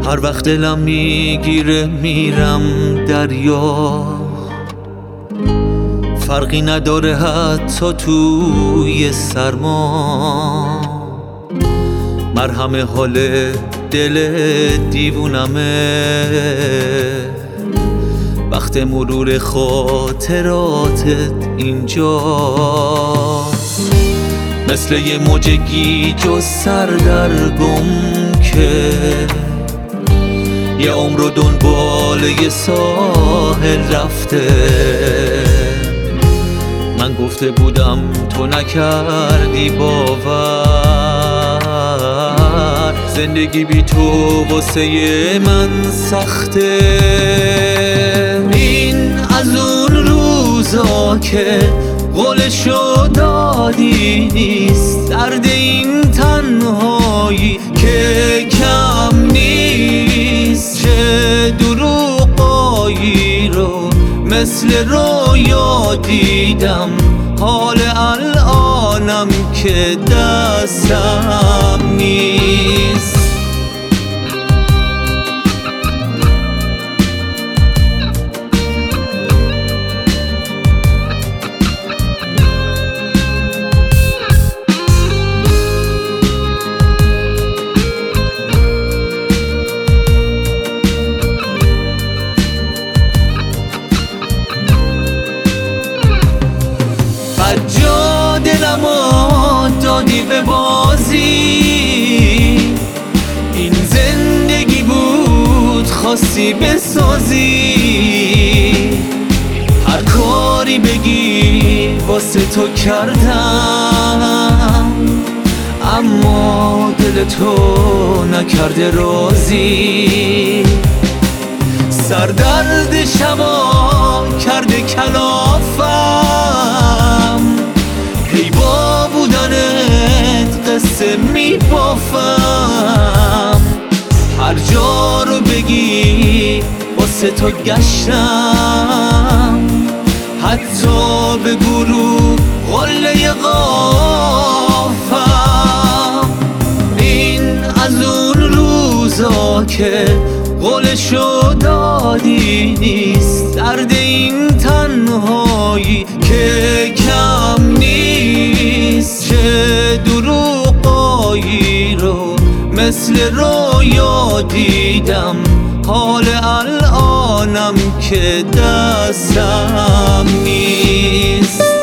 هر وقت دلم میگیره میرم دریا، فرقی نداره حتی توی سرما. مرهم حال دل دیوونمه، وقت مرور خاطراتت اینجاست. مثل یه موج گیج و سردرگم که یه عمر رو دنبال یه ساحل رفته. من گفته بودم تو نکردی باور، زندگی بی تو واسه من سخته. این از اون روزا که قولشو دادی نیست، درد این تنهایی که کم نیست. چه دروغایی رو مثل رویا دیدم، حال الانم که دستم نیست. جا دلمو دادی به بازی، این زندگی بود خواستی بسازی. هر کاری بگی واسه تو کردم، اما دل تو نکرده راضی. سردرد شبا کرده کلافم، هی با بودنت قصه میبافم. هر جا رو بگی واسه تو گشتم، حتی به گروه قله قافم. این از اون روزا که قولشو دادی نیست، درد این تنهایی که کم نیست. چه دروغایی رو مثل رویا دیدم، حال الانم که دستم نیست.